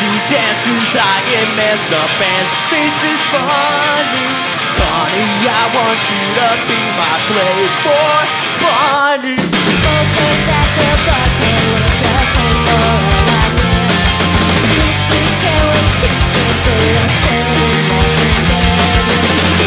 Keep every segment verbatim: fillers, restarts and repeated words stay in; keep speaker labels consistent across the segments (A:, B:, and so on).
A: She dances, I get messed up and she thinks it's funny. Honey, I want you to be my playboy bunny.
B: Focus at the bar, can't wait to find more I can. Lipstick, can't wait to see the feeling like a baby.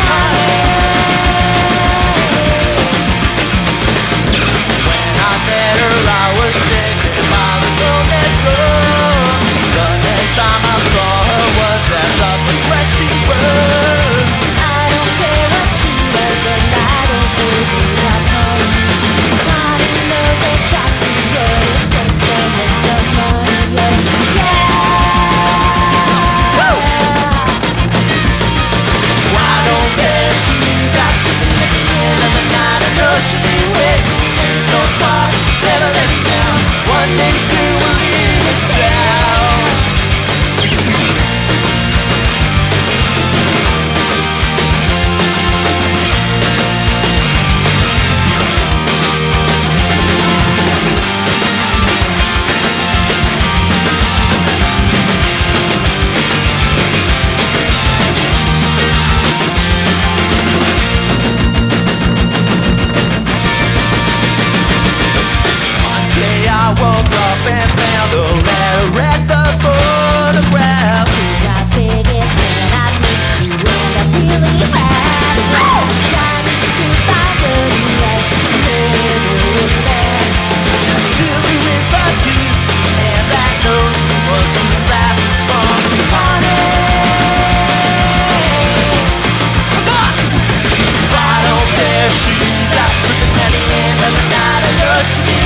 A: When I met her, I was taken by the romance love. The next time I saw her was as love was where she was.
B: I don't care what she was, and I don't care who I come. Nobody knows exactly what it takes to make the money work. Yeah.
A: Woo! Why don't pair of shoes? I see the at the end of the night. I know she'll be waiting. So far, never let me down. One day soon we'll leave the town. One day I woke up and found a letter at the photograph.
B: My biggest fan, I miss you, and I really have it. Trying to find a new life, living there.
A: She filled me with my keys, and that note was the last from honey. Come on! If I don't pair of shoes, I slip the penny in of the night. I know she